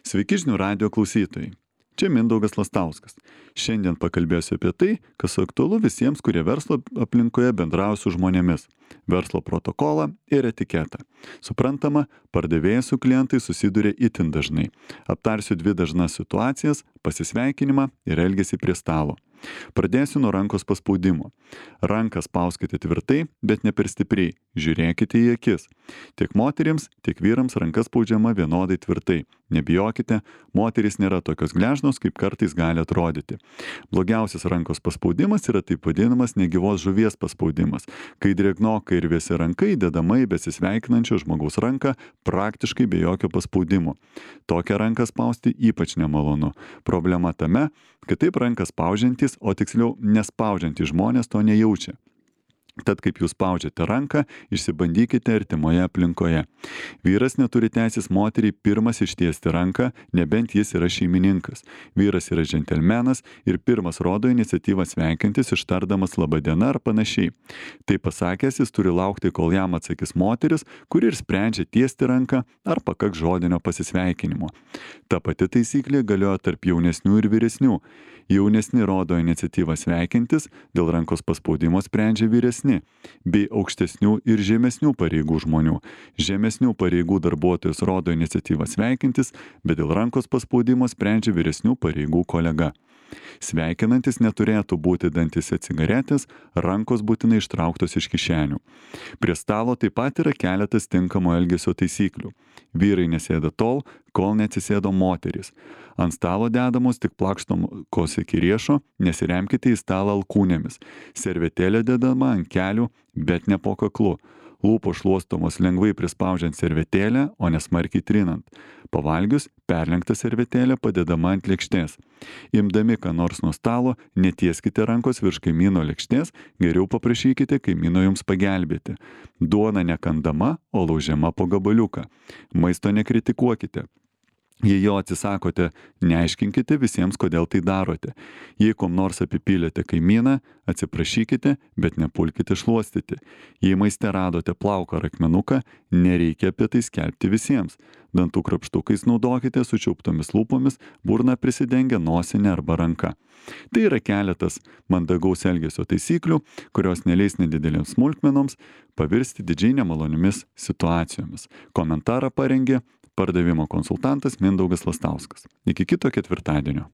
Sveiki žinių radijo klausytojai. Čia Mindaugas Lastauskas. Šiandien pakalbėsiu apie tai, kas aktualu visiems, kurie verslo aplinkoje bendrauja su žmonėmis. Verslo protokolą ir etiketą. Suprantama, pardavėjai su klientais susiduria itin dažnai. Aptarsiu dvi dažnas situacijas - pasisveikinimą ir elgesį prie stalo. Pradėsiu nuo rankos paspaudimo. Ranką spauskite tvirtai, bet ne per stipriai. Žiūrėkite į akis. Tiek moterims, tiek vyrams ranka spaudžiama vienodai tvirtai. Nebijokite, moterys nėra tokios gležnos, kaip kartais gali atrodyti. Blogiausias rankos paspaudimas yra taip vadinamas negyvos žuvies paspaudimas, kai drėgnoka ir vėsi ranka įdedama į besisveikinančio žmogaus ranką praktiškai be jokio paspaudimo. Tokią ranką spausti ypač nemalonu. Problema tame, kad taip ranką spaudžiantys, o tiksliau nespaudžiantys žmonės to nejaučia. Tad kaip jūs spaudžiate ranką, išsibandykite artimoje aplinkoje. Vyras neturi teisės moteriai pirmas ištiesti ranką, nebent jis yra šeimininkas. Vyras yra džentelmenas ir pirmas rodo iniciatyvą sveikintis, ištardamas laba diena ar panašiai. Tai pasakęs, jis turi laukti, kol jam atsakys moteris, kuri ir sprendžia tiesti ranką ar pakaks žodinio pasisveikinimo. Ta pati taisyklė galioja tarp jaunesnių ir vyresnių. Jaunesni rodo iniciatyvą sveikintis, dėl rankos paspaudimo sprendžia vyresni, bei aukštesnių ir žemesnių pareigų žmonių. Žemesnių pareigų darbuotojas rodo iniciatyvą sveikintis, bet dėl rankos paspaudimo sprendžia vyresnių pareigų kolega. Sveikinantis neturėtų būti dantyse cigaretės, rankos būtinai ištrauktos iš kišenių. Prie stalo taip pat yra keletas tinkamo elgesio taisyklių. Vyrai nesėda tol, kol neatsisėdo moterys. Ant stalo dedamos tik plakštomos iki riešo, nesiremkite į stalą alkūnėmis. Servetėlė dedama ant kelių, bet ne po kaklu. Lūpos šluostomos lengvai prispaudžiant servetėlę, o nesmarkiai trinant. Pavalgius, perlenkta servetėlė padedama ant lėkštės. Imdami ką nors nuo stalo, netieskite rankos virš kaimyno lėkštės, geriau paprašykite kaimyno jums pagelbėti. Duona nekandama, o laužiama po gabaliuką. Maisto nekritikuokite. Jei jo atsisakote, neaiškinkite visiems, kodėl tai darote. Jei kom nors apipylėte kaimyną, atsiprašykite, bet nepulkite šluostyti. Jei maiste radote plauką ar akmenuką, nereikia apie tai skelbti visiems. Dantų krapštukais naudokite sučiauptomis lūpomis, burną prisidengę nosinę arba ranką. Tai yra keletas mandagaus elgesio taisyklių, kurios neleis nedidelėms smulkmenoms pavirsti didžiai nemaloniomis situacijomis. Komentarą parengė pardavimo konsultantas Mindaugas Lastauskas. Iki kito ketvirtadienio.